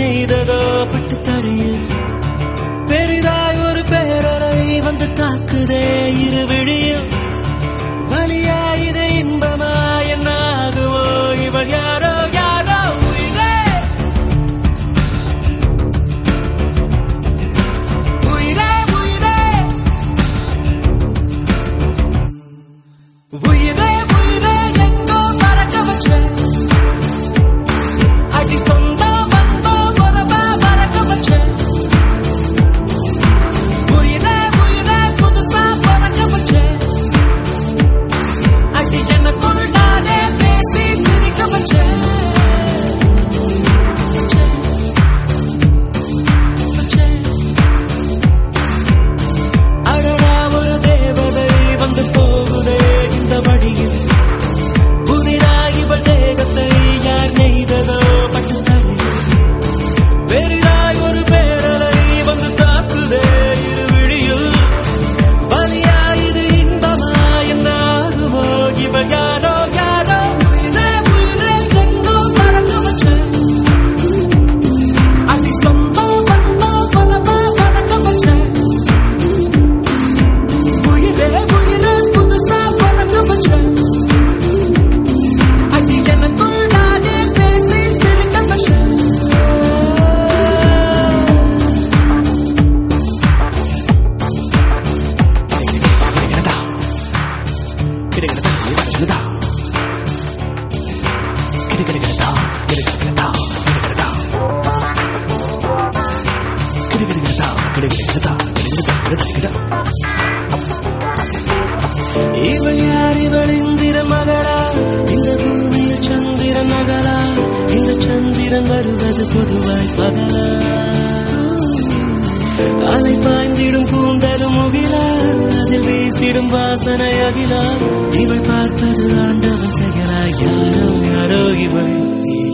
நெய்ததோ பட்டு தரையில் பெரிதாய் ஒரு பேரலை வந்து தாக்குதே இரு விழியும் வலியா இது இன்பமா என்ன ஆகுவோ இவள் யாரோ யாரோ உயிரே உயிரே உயிரே உயிரே உயிரே எங்கோ பறக்க வச்ச அடி சொந்த வந்தோ உறவா பறக்க வச்ச உயிரே உயிரே புதுசா பறக்க வச்ச அடி எனக்குள் நானே பேசி சிரிக்க வச்ச அடடா ஒரு தேவதை வந்து போகுதே இந்த வழியில் புதிராகி இவள் தேகத்தை யார் நெய்ததோ பட்டு தரையில் பெரிதாய் ஒரு பேரலை வந்து தாக்குதே இரு விழியில் வலியா இது இன்பமா என்ன ஆகுமோ இவள் யாரோ யாரோ உயிரே உயிரே எங்கோ பறக்க வச்ச அடி சொந்தம் வந்தோ பரவா பறக்க வச்ச உயிரே உயிரே புதுசா பறக்க வச்ச அடி எனக்குள் நானே பேசி சிரிக்க வச்ச இவள் யார் இவள் இந்திர மகளா இந்த பூமியில் சந்திரன் நகலா இந்த சந்திரன் வருவது பொதுவாய் பகலா அலை பாய்ந்திடும் கூந்தலும் முகிலா அதில் வீசிடும் வாசனை அகிலா இவள் பார்ப்பது ஆண்டவன் செயலா யாரோ யாரோ இவள்